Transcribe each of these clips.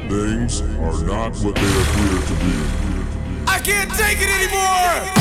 Things are not what they appear to be. I can't take it anymore!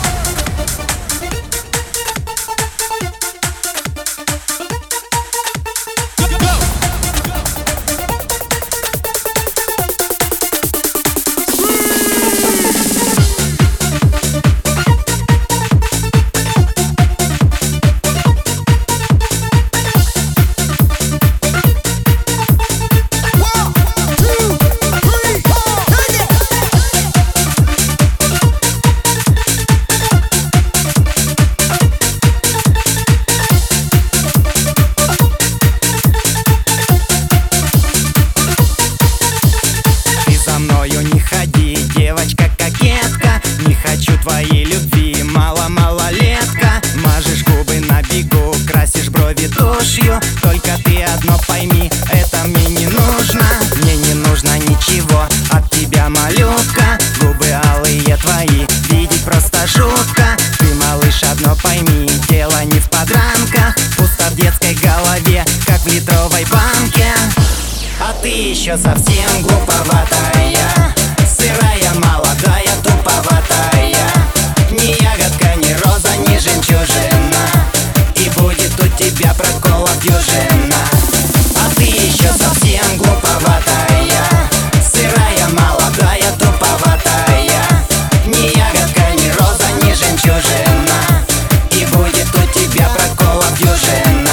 Твоей любви, малолетка. Мажешь губы на бегу, красишь брови тушью. Только ты одно пойми, это мне не нужно. Мне не нужно ничего от тебя, малютка. Губы алые твои, видеть просто жутко. Ты, малыш, одно пойми, дело не в подранках. Пусто в детской голове, как в литровой банке. А ты еще совсем глуповатая, сырая, молодая, туповатая. Ни ягодка, ни роза, ни жемчужина, и будет у тебя прокола дюжина. А ты еще совсем глуповатая, сырая, молодая, туповатая. Ни ягодка, ни роза, ни жемчужина, и будет у тебя прокола дюжина.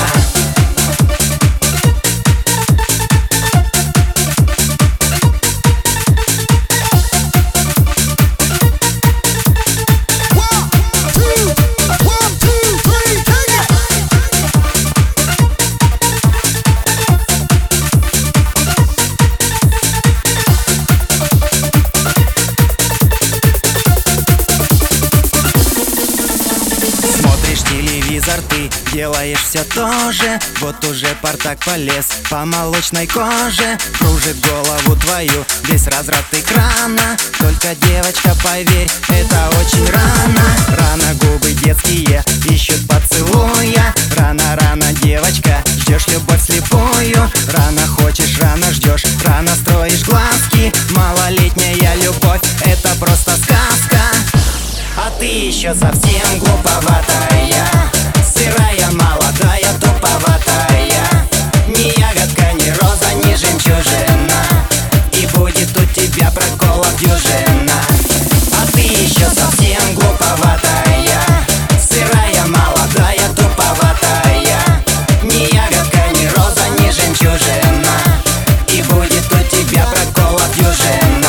Телевизор, ты делаешь все то же. Вот уже Партак полез по молочной коже. Кружит голову твою весь разряд экрана. Только, девочка, поверь, это очень рано. Рано губы детские ищут поцелуя. Рано, девочка, ждешь любовь слепую. Рано хочешь, рано ждешь, рано строишь глазки. Малолетняя любовь, это просто сказка. А ты еще совсем глуповатая, сырая, молодая, туповатая. Ни ягодка, ни роза, ни жемчужина, и будет у тебя прокола дюжина. А ты еще совсем глуповатая, сырая, молодая, туповатая. Ни ягодка, ни роза, ни жемчужина, и будет у тебя прокола дюжина.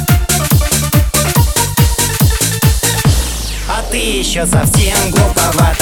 Ты еще совсем глуповат.